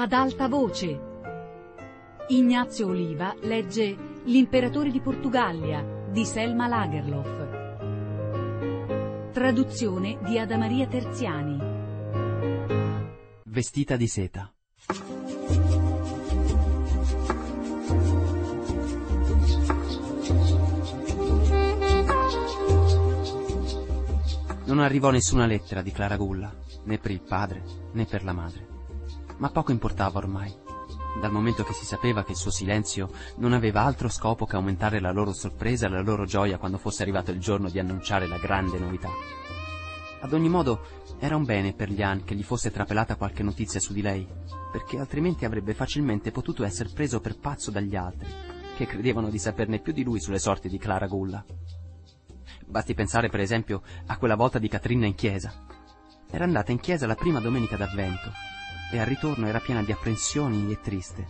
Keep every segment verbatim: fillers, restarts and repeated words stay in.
ad alta voce. Ignazio Oliva legge L'imperatore di Portugallia di Selma Lagerlof. Traduzione di Adamaria Terziani. Vestita di seta. Non arrivò nessuna lettera di Clara Gulla, né per il padre, né per la madre. Ma poco importava ormai, dal momento che si sapeva che il suo silenzio non aveva altro scopo che aumentare la loro sorpresa e la loro gioia quando fosse arrivato il giorno di annunciare la grande novità. Ad ogni modo, era un bene per Jan che gli fosse trapelata qualche notizia su di lei, perché altrimenti avrebbe facilmente potuto essere preso per pazzo dagli altri, che credevano di saperne più di lui sulle sorti di Clara Gulla. Basti pensare, per esempio, a quella volta di Catrina in chiesa. Era andata in chiesa la prima domenica d'Avvento e al ritorno era piena di apprensioni e triste.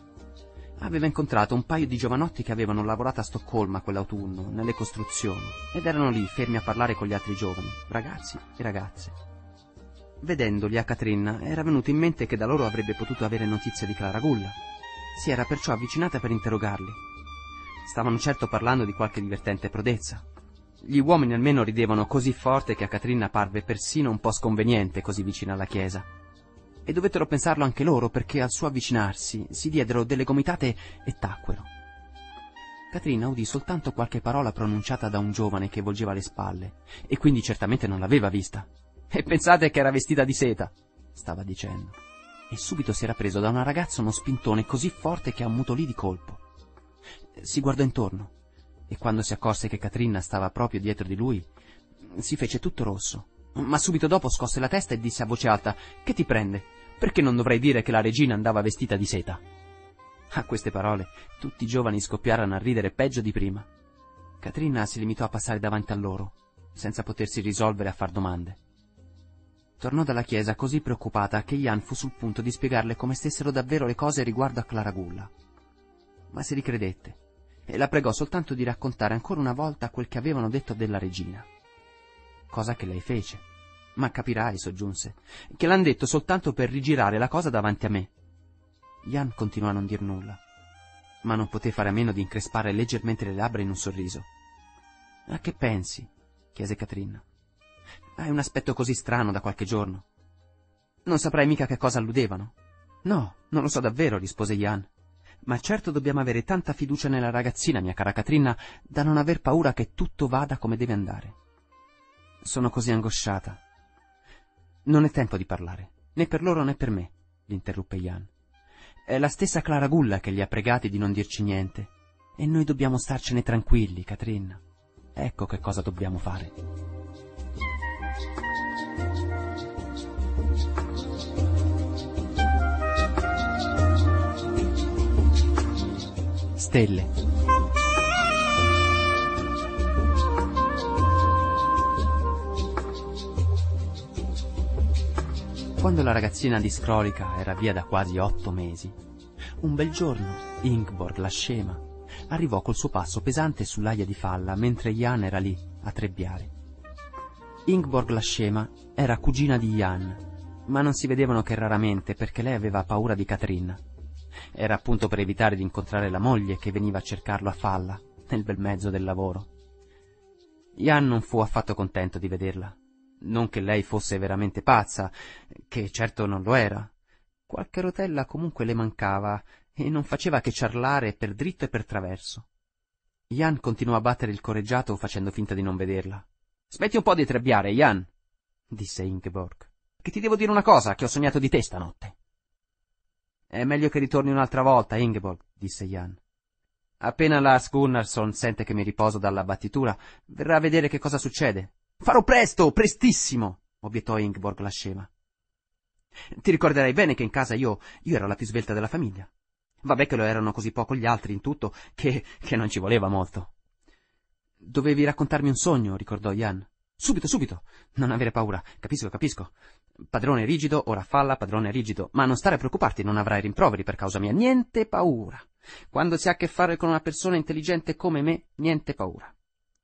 Aveva incontrato un paio di giovanotti che avevano lavorato a Stoccolma quell'autunno, nelle costruzioni, ed erano lì fermi a parlare con gli altri giovani, ragazzi e ragazze. Vedendoli a Catrina era venuto in mente che da loro avrebbe potuto avere notizia di Clara Gulla. Si era perciò avvicinata per interrogarli. Stavano certo parlando di qualche divertente prodezza. Gli uomini almeno ridevano così forte che a Catrina parve persino un po' sconveniente così vicina alla chiesa. E dovettero pensarlo anche loro, perché al suo avvicinarsi si diedero delle gomitate e tacquero. Catrina udì soltanto qualche parola pronunciata da un giovane che volgeva le spalle, e quindi certamente non l'aveva vista. «E pensate che era vestita di seta», stava dicendo. E subito si era preso da una ragazza uno spintone così forte che ammutolì di colpo. Si guardò intorno, e quando si accorse che Catrina stava proprio dietro di lui, si fece tutto rosso. Ma subito dopo scosse la testa e disse a voce alta: «Che ti prende? Perché non dovrei dire che la regina andava vestita di seta?» A queste parole tutti i giovani scoppiarono a ridere peggio di prima. Catrina si limitò a passare davanti a loro, senza potersi risolvere a far domande. Tornò dalla chiesa così preoccupata che Jan fu sul punto di spiegarle come stessero davvero le cose riguardo a Clara Gulla. Ma si ricredette e la pregò soltanto di raccontare ancora una volta quel che avevano detto della regina. Cosa che lei fece. «Ma capirai», soggiunse, «che l'han detto soltanto per rigirare la cosa davanti a me». Jan continuò a non dir nulla, ma non poté fare a meno di increspare leggermente le labbra in un sorriso. «A che pensi?» chiese Catrina. «Hai un aspetto così strano da qualche giorno. Non saprai mica che cosa alludevano?» «No, non lo so davvero», rispose Jan. «Ma certo dobbiamo avere tanta fiducia nella ragazzina, mia cara Catrina, da non aver paura che tutto vada come deve andare. Sono così angosciata». «Non è tempo di parlare, né per loro né per me», l'interruppe Jan. «È la stessa Clara Gulla che li ha pregati di non dirci niente, e noi dobbiamo starcene tranquilli, Catrina. Ecco che cosa dobbiamo fare». Stelle. Quando la ragazzina di Scrolica era via da quasi otto mesi, un bel giorno Ingeborg la scema arrivò col suo passo pesante sull'aia di Falla mentre Jan era lì a trebbiare. Ingeborg la scema era cugina di Jan, ma non si vedevano che raramente perché lei aveva paura di Catrina. Era appunto per evitare di incontrare la moglie che veniva a cercarlo a Falla, nel bel mezzo del lavoro. Jan non fu affatto contento di vederla. Non che lei fosse veramente pazza, che certo non lo era. Qualche rotella comunque le mancava e non faceva che ciarlare per dritto e per traverso. Jan continuò a battere il correggiato facendo finta di non vederla. «Smetti un po' di trebbiare, Jan», disse Ingeborg, «che ti devo dire una cosa, che ho sognato di te stanotte». «È meglio che ritorni un'altra volta, Ingeborg», disse Jan. «Appena Lars Gunnarsson sente che mi riposo dalla battitura, verrà a vedere che cosa succede». «Farò presto, prestissimo», obiettò Ingeborg la scema. «Ti ricorderai bene che in casa io, io ero la più svelta della famiglia. Vabbè che lo erano così poco gli altri in tutto, che, che non ci voleva molto». «Dovevi raccontarmi un sogno», ricordò Jan. «Subito, subito, non avere paura, capisco, capisco. Padrone rigido, ora Falla, padrone rigido, ma non stare a preoccuparti, non avrai rimproveri per causa mia, niente paura. Quando si ha a che fare con una persona intelligente come me, niente paura».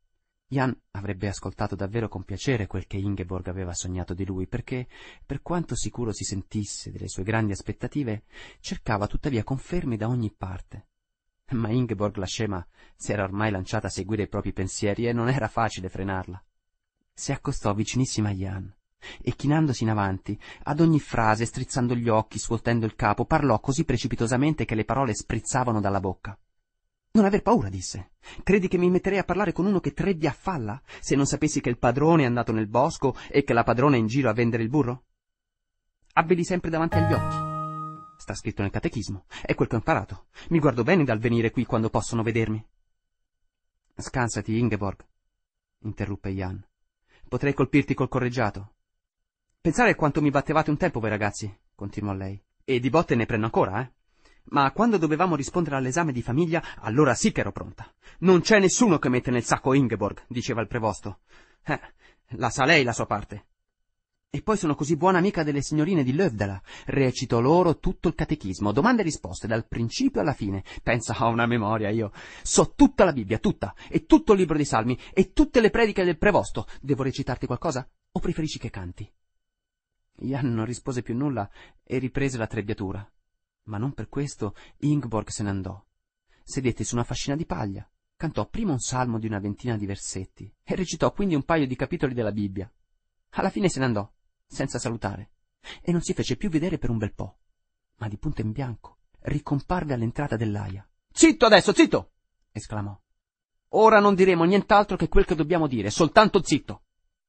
Jan avrebbe ascoltato davvero con piacere quel che Ingeborg aveva sognato di lui, perché, per quanto sicuro si sentisse delle sue grandi aspettative, cercava tuttavia confermi da ogni parte. Ma Ingeborg, la scema, si era ormai lanciata a seguire i propri pensieri e non era facile frenarla. Si accostò vicinissima a Jan e, chinandosi in avanti, ad ogni frase, strizzando gli occhi, scuotendo il capo, parlò così precipitosamente che le parole sprizzavano dalla bocca. «Non aver paura», disse. «Credi che mi metterei a parlare con uno che trebbia a falla, se non sapessi che il padrone è andato nel bosco e che la padrona è in giro a vendere il burro? Abbeli sempre davanti agli occhi. Sta scritto nel catechismo, è quel che ho imparato. Mi guardo bene dal venire qui quando possono vedermi». «Scansati, Ingeborg», interruppe Jan. «Potrei colpirti col correggiato». «Pensare quanto mi battevate un tempo voi ragazzi», continuò lei, «e di botte ne prendo ancora, eh? Ma quando dovevamo rispondere all'esame di famiglia, allora sì che ero pronta. Non c'è nessuno che mette nel sacco Ingeborg», diceva il prevosto. «Eh, la sa lei la sua parte». «E poi sono così buona amica delle signorine di Löfdala. Recito loro tutto il catechismo, domande e risposte, dal principio alla fine. Pensa a una memoria, io. So tutta la Bibbia, tutta, e tutto il libro dei Salmi, e tutte le prediche del prevosto. Devo recitarti qualcosa? O preferisci che canti?» Jan non rispose più nulla e riprese la trebbiatura. Ma non per questo Ingeborg se ne andò. Sedette su una fascina di paglia, cantò prima un salmo di una ventina di versetti e recitò quindi un paio di capitoli della Bibbia. Alla fine se ne andò, senza salutare, e non si fece più vedere per un bel po'. Ma di punto in bianco ricomparve all'entrata dell'aia. «Zitto adesso, zitto!» esclamò. «Ora non diremo nient'altro che quel che dobbiamo dire, soltanto zitto!»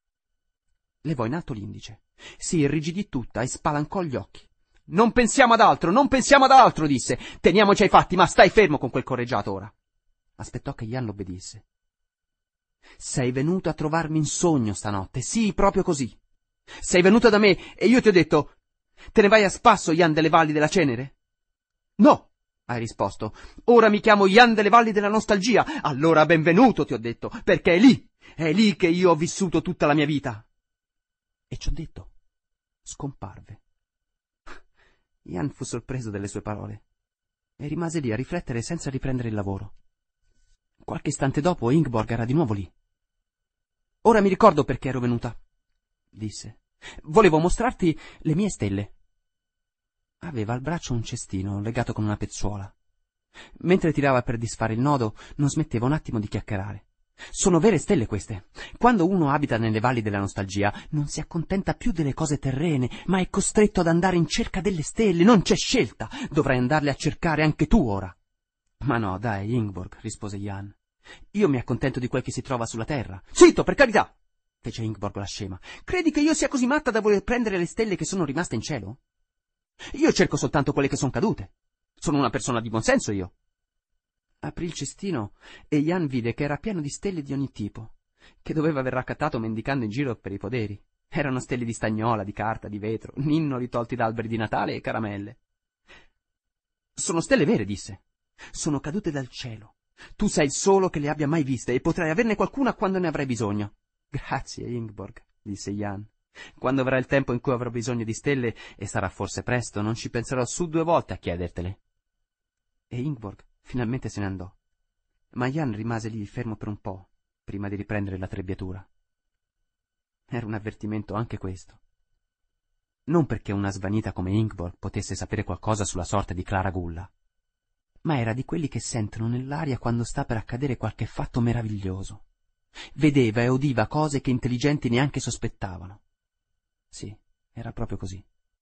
Levò in alto l'indice, si irrigidì tutta e spalancò gli occhi. «Non pensiamo ad altro, non pensiamo ad altro», disse. «Teniamoci ai fatti, ma stai fermo con quel correggiato ora». Aspettò che Jan l'obbedisse. «Sei venuto a trovarmi in sogno stanotte, sì, proprio così. Sei venuto da me e io ti ho detto: te ne vai a spasso, Jan delle Valli della Cenere?» «No», hai risposto, «ora mi chiamo Jan delle Valli della Nostalgia». «Allora benvenuto», ti ho detto, «perché è lì, è lì che io ho vissuto tutta la mia vita». E ci ho detto, scomparve. Jan fu sorpreso dalle sue parole e rimase lì a riflettere senza riprendere il lavoro. Qualche istante dopo Ingeborg era di nuovo lì. «Ora mi ricordo perché ero venuta», disse. «Volevo mostrarti le mie stelle». Aveva al braccio un cestino legato con una pezzuola. Mentre tirava per disfare il nodo, non smetteva un attimo di chiacchierare. «Sono vere stelle queste. Quando uno abita nelle valli della nostalgia non si accontenta più delle cose terrene, ma è costretto ad andare in cerca delle stelle. Non c'è scelta. Dovrai andarle a cercare anche tu ora». «Ma no, dai, Ingeborg», rispose Jan. «Io mi accontento di quel che si trova sulla terra». «Zitto, per carità», fece Ingeborg la scema. «Credi che io sia così matta da voler prendere le stelle che sono rimaste in cielo? Io cerco soltanto quelle che sono cadute. Sono una persona di buon senso io». Aprì il cestino e Jan vide che era pieno di stelle di ogni tipo, che doveva aver raccattato mendicando in giro per i poderi. Erano stelle di stagnola, di carta, di vetro, ninnoli tolti da alberi di Natale e caramelle. «Sono stelle vere», disse. «Sono cadute dal cielo. Tu sei il solo che le abbia mai viste e potrai averne qualcuna quando ne avrai bisogno». «Grazie, Ingeborg», disse Jan. «Quando avrà il tempo in cui avrò bisogno di stelle, e sarà forse presto, non ci penserò su due volte a chiedertele». E Ingeborg finalmente se ne andò, ma Jan rimase lì fermo per un po', prima di riprendere la trebbiatura. Era un avvertimento anche questo. Non perché una svanita come Ingeborg potesse sapere qualcosa sulla sorte di Clara Gulla, ma era di quelli che sentono nell'aria quando sta per accadere qualche fatto meraviglioso. Vedeva e udiva cose che intelligenti neanche sospettavano. Sì, era proprio così.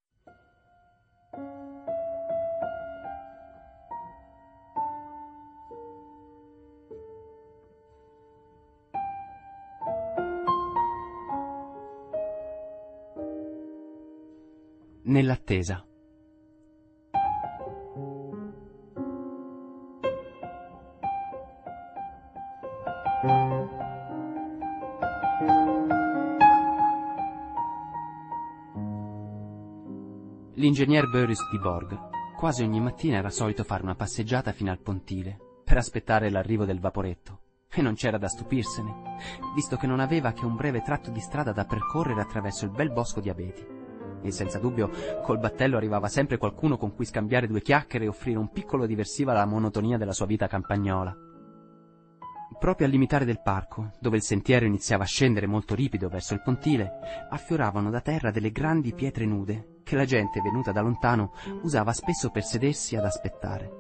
Nell'attesa. L'ingegner Boris di Borg quasi ogni mattina era solito fare una passeggiata fino al pontile per aspettare l'arrivo del vaporetto, e non c'era da stupirsene, visto che non aveva che un breve tratto di strada da percorrere attraverso il bel bosco di abeti. E senza dubbio col battello arrivava sempre qualcuno con cui scambiare due chiacchiere e offrire un piccolo diversivo alla monotonia della sua vita campagnola. Proprio al limitare del parco, dove il sentiero iniziava a scendere molto ripido verso il pontile, affioravano da terra delle grandi pietre nude che la gente venuta da lontano usava spesso per sedersi ad aspettare.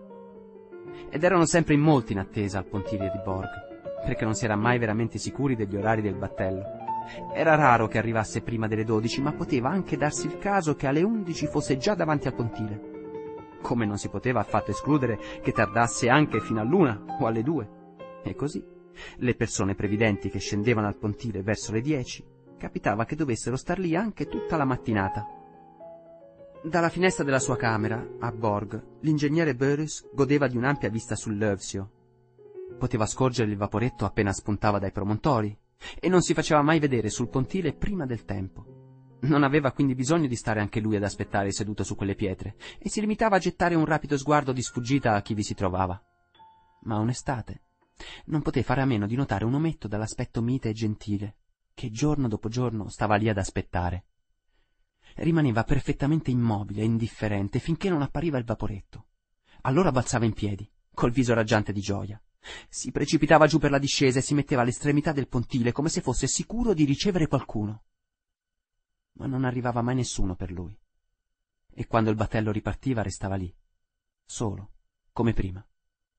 Ed erano sempre in molti in attesa al pontile di Borg, perché non si era mai veramente sicuri degli orari del battello. Era raro che arrivasse prima delle dodici, ma poteva anche darsi il caso che alle undici fosse già davanti al pontile. Come non si poteva affatto escludere che tardasse anche fino all'una o alle due. E così, le persone previdenti che scendevano al pontile verso le dieci, capitava che dovessero star lì anche tutta la mattinata. Dalla finestra della sua camera, a Borg, l'ingegnere Börus godeva di un'ampia vista sull'Övsjö. Poteva scorgere il vaporetto appena spuntava dai promontori, e non si faceva mai vedere sul pontile prima del tempo. Non aveva quindi bisogno di stare anche lui ad aspettare seduto su quelle pietre, e si limitava a gettare un rapido sguardo di sfuggita a chi vi si trovava. Ma un'estate non poté fare a meno di notare un ometto dall'aspetto mite e gentile, che giorno dopo giorno stava lì ad aspettare. Rimaneva perfettamente immobile e indifferente finché non appariva il vaporetto. Allora balzava in piedi, col viso raggiante di gioia. Si precipitava giù per la discesa e si metteva all'estremità del pontile come se fosse sicuro di ricevere qualcuno. Ma non arrivava mai nessuno per lui. E quando il battello ripartiva restava lì, solo, come prima.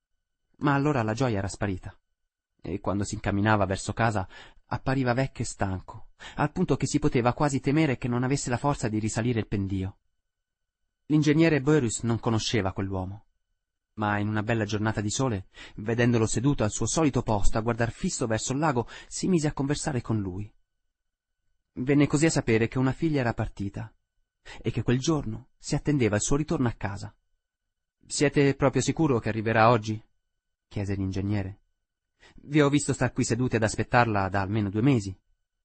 Ma allora la gioia era sparita, e quando si incamminava verso casa appariva vecchio e stanco, al punto che si poteva quasi temere che non avesse la forza di risalire il pendio. L'ingegnere Börus non conosceva quell'uomo, ma in una bella giornata di sole, vedendolo seduto al suo solito posto a guardar fisso verso il lago, si mise a conversare con lui. Venne così a sapere che una figlia era partita e che quel giorno si attendeva il suo ritorno a casa. «Siete proprio sicuro che arriverà oggi?» chiese l'ingegnere. «Vi ho visto star qui seduti ad aspettarla da almeno due mesi.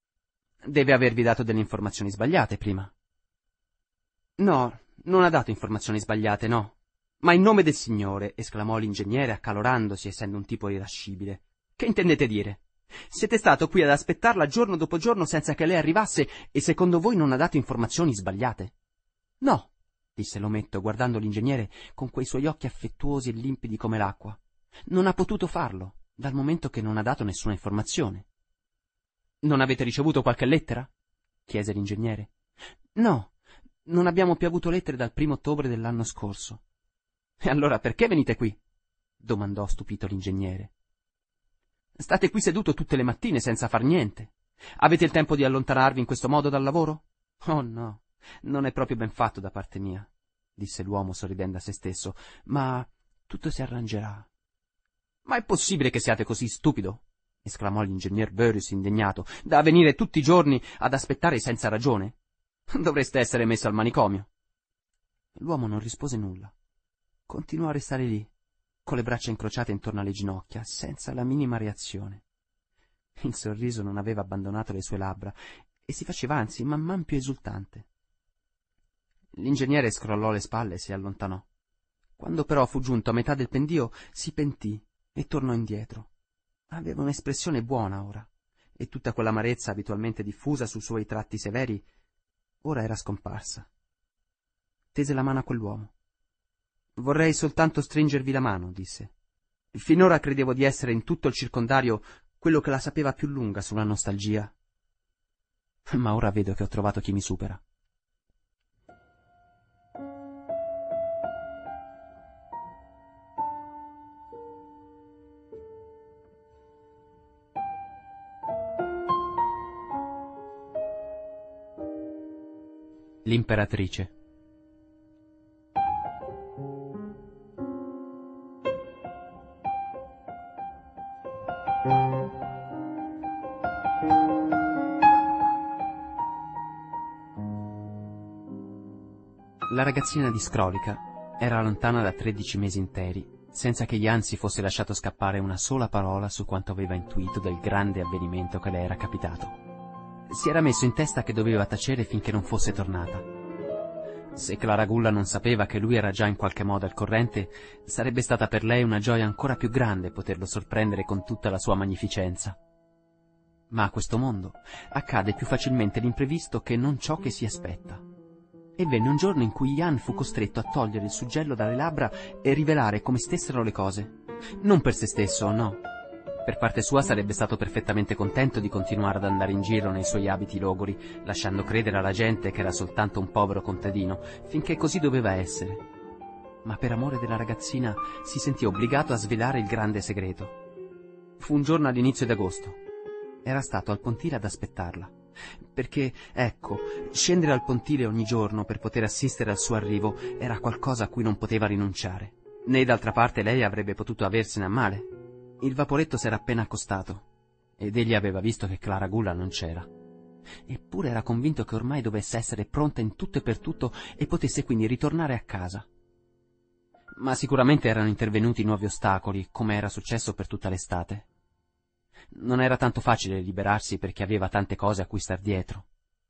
Deve avervi dato delle informazioni sbagliate prima». «No, non ha dato informazioni sbagliate, no. Ma in nome del Signore», esclamò l'ingegnere accalorandosi, essendo un tipo irascibile, «che intendete dire? Siete stato qui ad aspettarla giorno dopo giorno senza che lei arrivasse e secondo voi non ha dato informazioni sbagliate?» «No», disse l'ometto, guardando l'ingegnere con quei suoi occhi affettuosi e limpidi come l'acqua. «Non ha potuto farlo, dal momento che non ha dato nessuna informazione». «Non avete ricevuto qualche lettera?» chiese l'ingegnere. «No, non abbiamo più avuto lettere dal primo ottobre dell'anno scorso». «E allora perché venite qui?» domandò stupito l'ingegnere. «State qui seduto tutte le mattine senza far niente. Avete il tempo di allontanarvi in questo modo dal lavoro?» «Oh no, non è proprio ben fatto da parte mia», disse l'uomo sorridendo a se stesso, «ma tutto si arrangerà». «Ma è possibile che siate così stupido?» esclamò l'ingegner Börus indegnato, «da venire tutti i giorni ad aspettare senza ragione? Dovreste essere messo al manicomio». L'uomo non rispose nulla. Continuò a restare lì, con le braccia incrociate intorno alle ginocchia, senza la minima reazione. Il sorriso non aveva abbandonato le sue labbra e si faceva anzi man man più esultante. L'ingegnere scrollò le spalle e si allontanò. Quando però fu giunto a metà del pendio si pentì e tornò indietro. Aveva un'espressione buona ora, e tutta quell'amarezza abitualmente diffusa sui suoi tratti severi ora era scomparsa. Tese la mano a quell'uomo. «Vorrei soltanto stringervi la mano», disse. «Finora credevo di essere in tutto il circondario quello che la sapeva più lunga sulla nostalgia. Ma ora vedo che ho trovato chi mi supera». L'imperatrice. La ragazzina di Scrolica era lontana da tredici mesi interi, senza che Jan si fosse lasciato scappare una sola parola su quanto aveva intuito del grande avvenimento che le era capitato. Si era messo in testa che doveva tacere finché non fosse tornata. Se Claragulla non sapeva che lui era già in qualche modo al corrente, sarebbe stata per lei una gioia ancora più grande poterlo sorprendere con tutta la sua magnificenza. Ma a questo mondo accade più facilmente l'imprevisto che non ciò che si aspetta. E venne un giorno in cui Jan fu costretto a togliere il suggello dalle labbra e rivelare come stessero le cose. Non per se stesso, no, Per parte sua sarebbe stato perfettamente contento di continuare ad andare in giro nei suoi abiti logori, lasciando credere alla gente che era soltanto un povero contadino, finché così doveva essere. Ma per amore della ragazzina si sentì obbligato a svelare il grande segreto. Fu un giorno all'inizio d'agosto. Era stato al pontile ad aspettarla, perché, ecco, scendere al pontile ogni giorno per poter assistere al suo arrivo era qualcosa a cui non poteva rinunciare, né d'altra parte lei avrebbe potuto aversene a male. Il vaporetto s'era appena accostato, ed egli aveva visto che Clara Gulla non c'era. Eppure era convinto che ormai dovesse essere pronta in tutto e per tutto e potesse quindi ritornare a casa. Ma sicuramente erano intervenuti nuovi ostacoli, come era successo per tutta l'estate. Non era tanto facile liberarsi perché aveva tante cose a cui star dietro.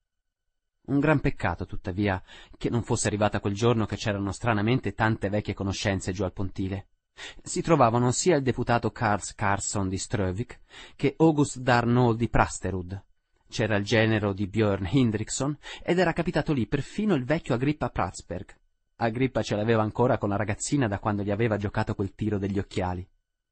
Un gran peccato, tuttavia, che non fosse arrivata quel giorno che c'erano stranamente tante vecchie conoscenze giù al pontile. Si trovavano sia il deputato Karls Carson di Strövik che August Darnold di Prasterud. C'era il genero di Björn Hindrickson ed era capitato lì perfino il vecchio Agrippa Pratsberg. Agrippa ce l'aveva ancora con la ragazzina da quando gli aveva giocato quel tiro degli occhiali.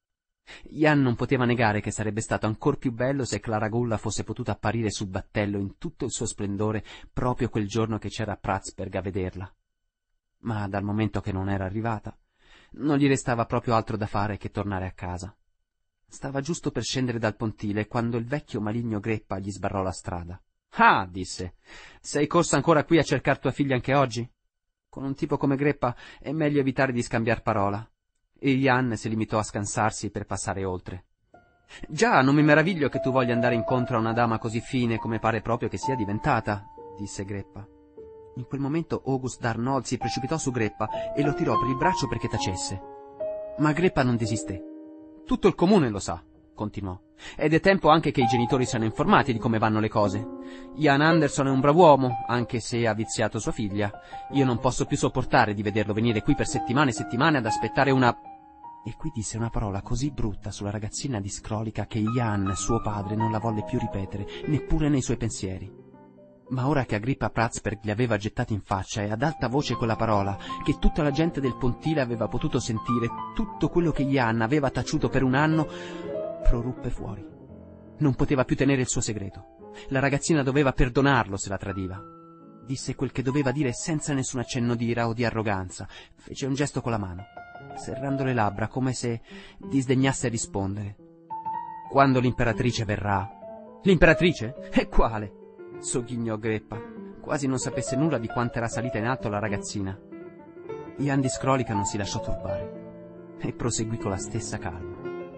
Jan non poteva negare che sarebbe stato ancor più bello se Clara Gulla fosse potuta apparire sul battello in tutto il suo splendore proprio quel giorno che c'era Pratsberg a vederla. Ma dal momento che non era arrivata, non gli restava proprio altro da fare che tornare a casa. Stava giusto per scendere dal pontile quando il vecchio maligno Greppa gli sbarrò la strada. «Ah!» disse. «Sei corsa ancora qui a cercar tua figlia anche oggi? Con un tipo come Greppa è meglio evitare di scambiar parola». E Jan si limitò a scansarsi per passare oltre. «Già, non mi meraviglio che tu voglia andare incontro a una dama così fine come pare proprio che sia diventata», disse Greppa. In quel momento August Darnold si precipitò su Greppa e lo tirò per il braccio perché tacesse. Ma Greppa non desisté. «Tutto il comune lo sa», continuò, «ed è tempo anche che i genitori siano informati di come vanno le cose. Jan Anderson è un brav'uomo, anche se ha viziato sua figlia. Io non posso più sopportare di vederlo venire qui per settimane e settimane ad aspettare una...» E qui disse una parola così brutta sulla ragazzina di Scrolica che Jan, suo padre, non la volle più ripetere, neppure nei suoi pensieri. Ma ora che Agrippa Pratsberg gli aveva gettato in faccia e ad alta voce quella parola, che tutta la gente del pontile aveva potuto sentire, tutto quello che Jan aveva taciuto per un anno, proruppe fuori. Non poteva più tenere il suo segreto. La ragazzina doveva perdonarlo se la tradiva. Disse quel che doveva dire senza nessun accenno di ira o di arroganza. Fece un gesto con la mano, serrando le labbra come se disdegnasse rispondere. «Quando l'imperatrice verrà...» «L'imperatrice? E quale?» sogghignò Greppa, quasi non sapesse nulla di quanto era salita in alto la ragazzina. Jan di Scrolica non si lasciò turbare e proseguì con la stessa calma.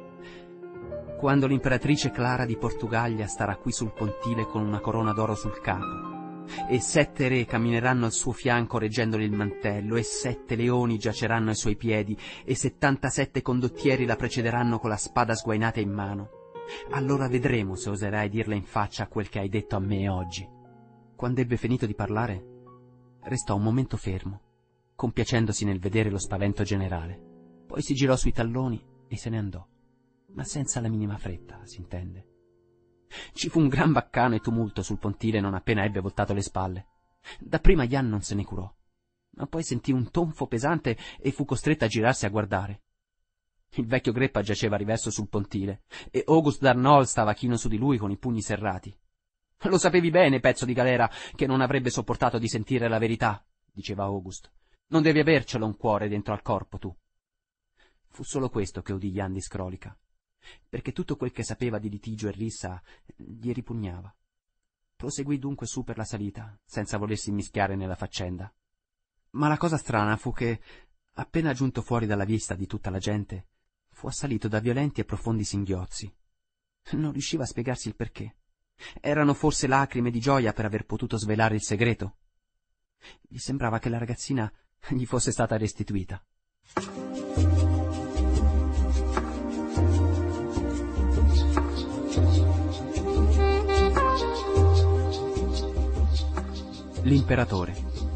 «Quando l'imperatrice Clara di Portugallia starà qui sul pontile con una corona d'oro sul capo, e sette re cammineranno al suo fianco reggendole il mantello, e sette leoni giaceranno ai suoi piedi, e settantasette condottieri la precederanno con la spada sguainata in mano, allora vedremo se oserai dirle in faccia quel che hai detto a me oggi». Quando ebbe finito di parlare, restò un momento fermo, compiacendosi nel vedere lo spavento generale. Poi si girò sui talloni e se ne andò, ma senza la minima fretta, s'intende. Ci fu un gran baccano e tumulto sul pontile non appena ebbe voltato le spalle. Dapprima Jan non se ne curò, ma poi sentì un tonfo pesante e fu costretto a girarsi a guardare. Il vecchio Greppa giaceva riverso sul pontile e August Darnold stava chino su di lui con i pugni serrati. «Lo sapevi bene, pezzo di galera, che non avrebbe sopportato di sentire la verità», diceva August. «Non devi avercelo un cuore dentro al corpo, tu». Fu solo questo che udì Jan di Scrolica, perché tutto quel che sapeva di litigio e rissa gli ripugnava. Proseguì dunque su per la salita, senza volersi immischiare nella faccenda. Ma la cosa strana fu che, appena giunto fuori dalla vista di tutta la gente, fu assalito da violenti e profondi singhiozzi. Non riusciva a spiegarsi il perché. Erano forse lacrime di gioia per aver potuto svelare il segreto? Gli sembrava che la ragazzina gli fosse stata restituita. L'imperatore.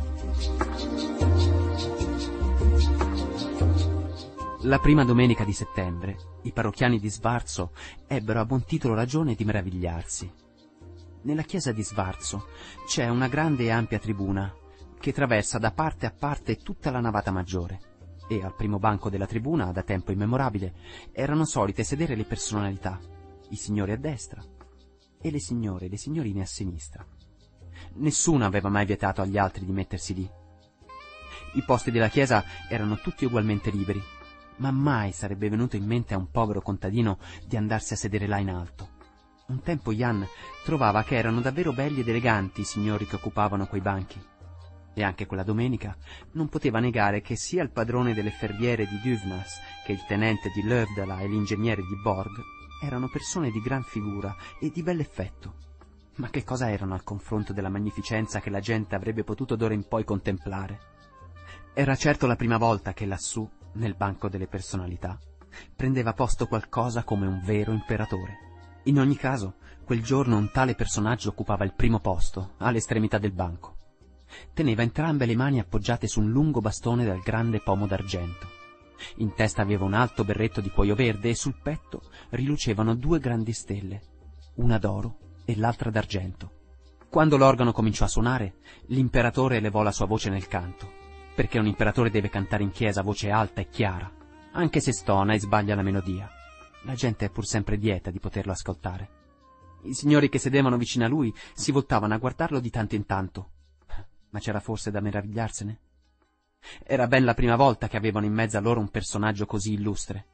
La prima domenica di settembre i parrocchiani di Svarzo ebbero a buon titolo ragione di meravigliarsi. Nella chiesa di Svarzo c'è una grande e ampia tribuna che traversa da parte a parte tutta la navata maggiore. e al primo banco della tribuna, da tempo immemorabile, erano solite sedere le personalità, i signori a destra e le signore e le signorine a sinistra. Nessuno aveva mai vietato agli altri di mettersi lì. I posti della chiesa erano tutti ugualmente liberi, ma mai sarebbe venuto in mente a un povero contadino di andarsi a sedere là in alto. Un tempo Jan trovava che erano davvero belli ed eleganti i signori che occupavano quei banchi. E anche quella domenica non poteva negare che sia il padrone delle ferriere di Duvnas che il tenente di Löfdala e l'ingegnere di Borg erano persone di gran figura e di bell'effetto. Ma che cosa erano al confronto della magnificenza che la gente avrebbe potuto d'ora in poi contemplare? Era certo la prima volta che lassù, nel banco delle personalità, prendeva posto qualcosa come un vero imperatore. In ogni caso, quel giorno un tale personaggio occupava il primo posto, all'estremità del banco. Teneva entrambe le mani appoggiate su un lungo bastone dal grande pomo d'argento. In testa aveva un alto berretto di cuoio verde e sul petto rilucevano due grandi stelle, una d'oro e l'altra d'argento. Quando l'organo cominciò a suonare, l'imperatore elevò la sua voce nel canto, perché un imperatore deve cantare in chiesa a voce alta e chiara, anche se stona e sbaglia la melodia. La gente è pur sempre lieta di poterlo ascoltare. I signori che sedevano vicino a lui si voltavano a guardarlo di tanto in tanto. Ma c'era forse da meravigliarsene? Era ben la prima volta che avevano in mezzo a loro un personaggio così illustre.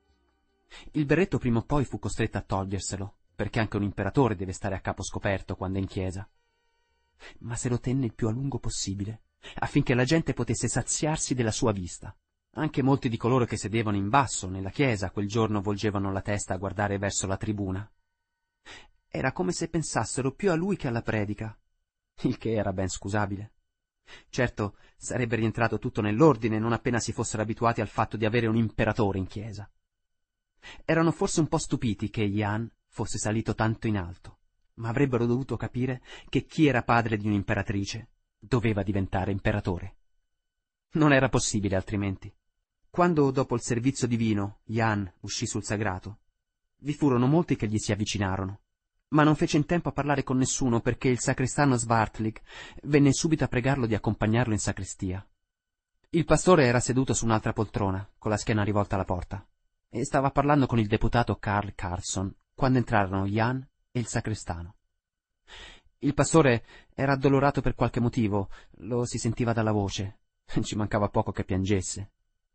Il berretto prima o poi fu costretto a toglierselo, perché anche un imperatore deve stare a capo scoperto quando è in chiesa. Ma se lo tenne il più a lungo possibile, affinché la gente potesse saziarsi della sua vista. Anche molti di coloro che sedevano in basso nella chiesa quel giorno volgevano la testa a guardare verso la tribuna. Era come se pensassero più a lui che alla predica, il che era ben scusabile. Certo, sarebbe rientrato tutto nell'ordine non appena si fossero abituati al fatto di avere un imperatore in chiesa. Erano forse un po' stupiti che Jan fosse salito tanto in alto, ma avrebbero dovuto capire che chi era padre di un'imperatrice doveva diventare imperatore. Non era possibile altrimenti. Quando, dopo il servizio divino, Jan uscì sul sagrato, vi furono molti che gli si avvicinarono, ma non fece in tempo a parlare con nessuno perché il sacrestano Svartlik venne subito a pregarlo di accompagnarlo in sacrestia. Il pastore era seduto su un'altra poltrona, con la schiena rivolta alla porta, e stava parlando con il deputato Karl Carlsson quando entrarono Jan e il sacrestano. Il pastore era addolorato per qualche motivo, lo si sentiva dalla voce, ci mancava poco che piangesse.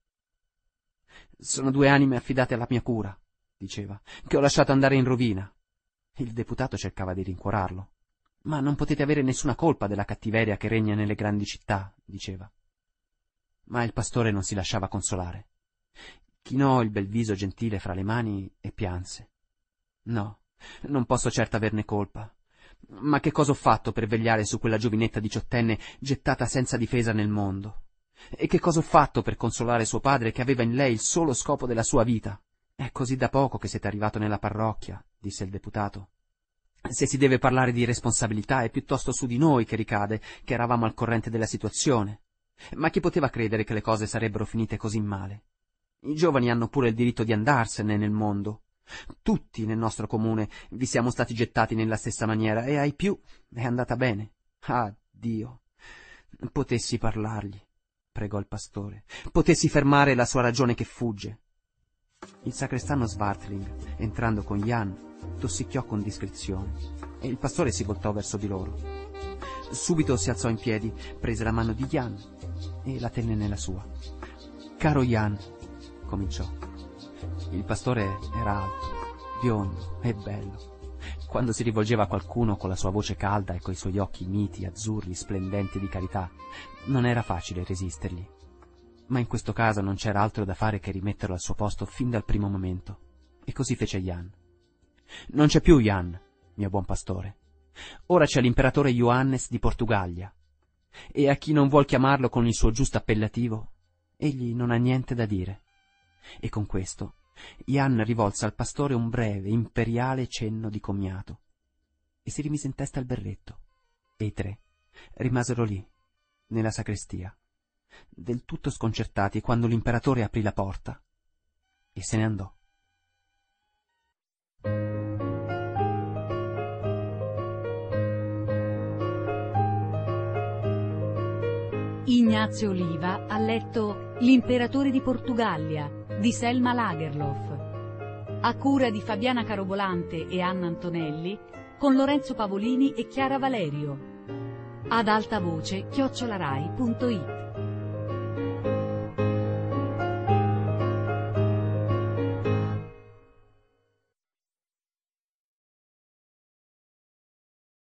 «Sono due anime affidate alla mia cura», diceva, «che ho lasciato andare in rovina». Il deputato cercava di rincuorarlo. «Ma non potete avere nessuna colpa della cattiveria che regna nelle grandi città», diceva. Ma il pastore non si lasciava consolare. Chinò il bel viso gentile fra le mani e pianse. «No, non posso certo averne colpa. Ma che cosa ho fatto per vegliare su quella giovinetta diciottenne gettata senza difesa nel mondo? E che cosa ho fatto per consolare suo padre che aveva in lei il solo scopo della sua vita? È così da poco che siete arrivato nella parrocchia», disse il deputato. «Se si deve parlare di responsabilità è piuttosto su di noi che ricade, che eravamo al corrente della situazione. Ma chi poteva credere che le cose sarebbero finite così male? I giovani hanno pure il diritto di andarsene nel mondo. Tutti nel nostro comune vi siamo stati gettati nella stessa maniera e ai più è andata bene. Ah, Dio! Potessi parlargli», pregò il pastore, «potessi fermare la sua ragione che fugge». Il sacrestano Svartling, entrando con Jan, tossicchiò con discrezione e il pastore si voltò verso di loro. Subito si alzò in piedi, prese la mano di Jan e la tenne nella sua. «Caro Jan», cominciò. Il pastore era alto, biondo e bello. Quando si rivolgeva a qualcuno con la sua voce calda e coi suoi occhi miti, azzurri, splendenti di carità, non era facile resistergli. Ma in questo caso non c'era altro da fare che rimetterlo al suo posto fin dal primo momento. E così fece Jan. «Non c'è più Jan, mio buon pastore. Ora c'è l'imperatore Johannes di Portugallia. E a chi non vuol chiamarlo con il suo giusto appellativo, egli non ha niente da dire». E con questo Jan rivolse al pastore un breve, imperiale cenno di commiato e si rimise in testa il berretto. E i tre rimasero lì, nella sacrestia, del tutto sconcertati quando l'imperatore aprì la porta e se ne andò. Ignazio Oliva ha letto L'imperatore di Portugallia di Selma Lagerlof, a cura di Fabiana Carobolante e Anna Antonelli, con Lorenzo Pavolini e Chiara Valerio. Ad alta voce chiocciolarai punto it